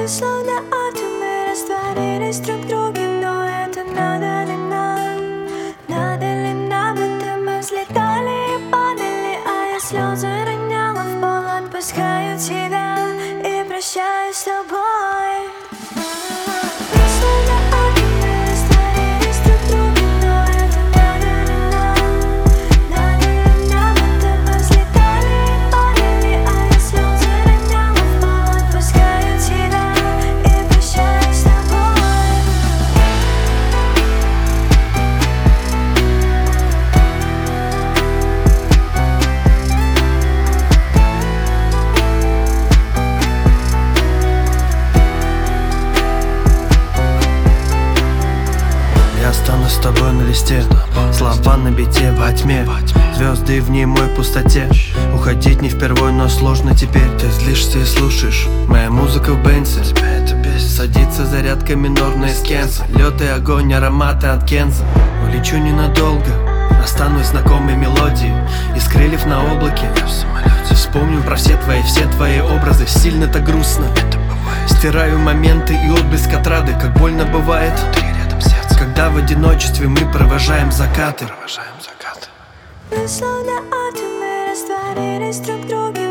Мы словно атомы растворились друг в друге, но это надо ли нам? Надо ли нам это? Мы взлетали и падали, а я слезы роняла в пол. Отпускаю тебя и прощаюсь с тобой. Мы словно атомы растворились друг в друге, но это надо ли нам? Надо ли нам это? Мы взлетали и падали, а я слезы роняла в пол. Отпускаю тебя и прощаюсь с тобой. Я останусь с тобой на листе, слова на бите во тьме, звезды в немой пустоте. Уходить не впервой, но сложно теперь. Ты злишься и слушаешь моя музыка в бензе. Тебя это бесит. Садится зарядка минорная с Кенса. Лед и огонь, ароматы от Кенза. Улечу ненадолго, останусь знакомой мелодией. Из крыльев на облаке я в самолете. Вспомню про все твои образы. Сильно-то грустно. Стираю моменты и отблеск отрады. Как больно бывает, когда в одиночестве мы провожаем закаты. Мы словно атомы растворились друг в друге.